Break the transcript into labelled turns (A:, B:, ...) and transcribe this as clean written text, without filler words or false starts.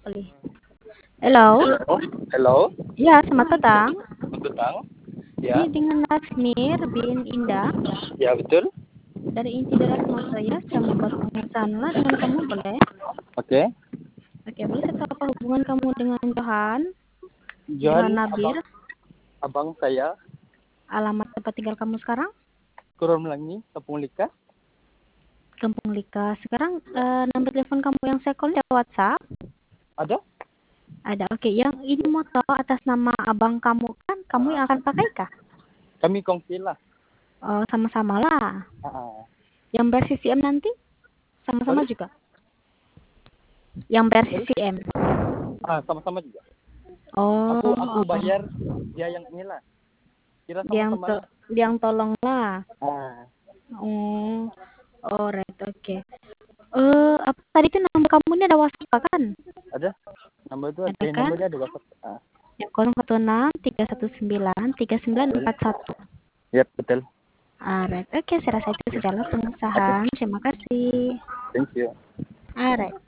A: Boleh. Hello.
B: Oh, hello.
A: Ya, selamat petang.
B: Selamat petang.
A: Ini
B: Ya,
A: dengan Nasmir bin Indah
B: ya betul.
A: dari Inti Darat Motoya. Saya membuat pengesahan dengan kamu, boleh?
B: Oke.
A: Oke, boleh saya tahu apa hubungan kamu dengan Johan? Johan
B: Johan,
A: Nabir.
B: abang saya,
A: Alamat tempat tinggal kamu sekarang?
B: Kurang Melangi, Kampung Lika.
A: Kampung Lika. Sekarang nomor telepon kamu yang saya call ya WhatsApp?
B: Ada?
A: Ada. Oke, yang ini motor atas nama abang kamu kan? Kamu yang akan pakai kah?
B: Kami kongsi lah.
A: Oh, sama-sama lah.
B: Ah,
A: Yang versi CM nanti? Sama-sama
B: sorry?
A: juga. Yang versi
B: Sorry?
A: CM.
B: Sama-sama juga. Aku
A: Oh,
B: bayar dia yang inilah. Kira sama-sama lah.
A: dia yang tolong lah.
B: Ah,
A: Oh, alright, oke. Apa tadi itu nomor kamu ini ada WhatsApp kan?
B: ada? Nomor itu,
A: Ada kan?
B: nomornya ada WhatsApp.
A: Yang 0163193941.
B: Yep, betul.
A: Alright, oke, saya rasa itu sajalah
B: Oke,
A: pengesahan. Terima kasih.
B: thank you.
A: Alright.